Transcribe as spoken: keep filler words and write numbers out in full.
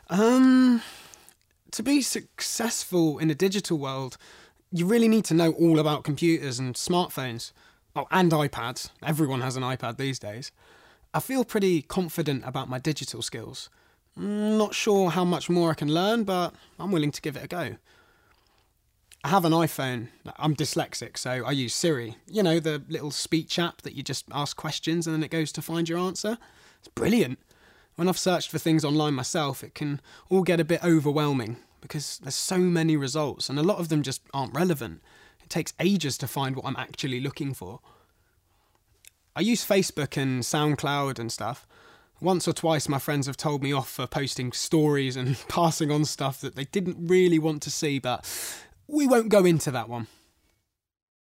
Um, to be successful in a digital world, you really need to know all about computers and smartphones. Oh, and iPads. Everyone has an iPad these days. I feel pretty confident about my digital skills. Not sure how much more I can learn, but I'm willing to give it a go. I have an iPhone. I'm dyslexic, so I use Siri. You know, the little speech app that you just ask questions and then it goes to find your answer. It's brilliant. When I've searched for things online myself, it can all get a bit overwhelming because there's so many results and a lot of them just aren't relevant. It takes ages to find what I'm actually looking for. I use Facebook and SoundCloud and stuff. Once or twice my friends have told me off for posting stories and passing on stuff that they didn't really want to see, but we won't go into that one.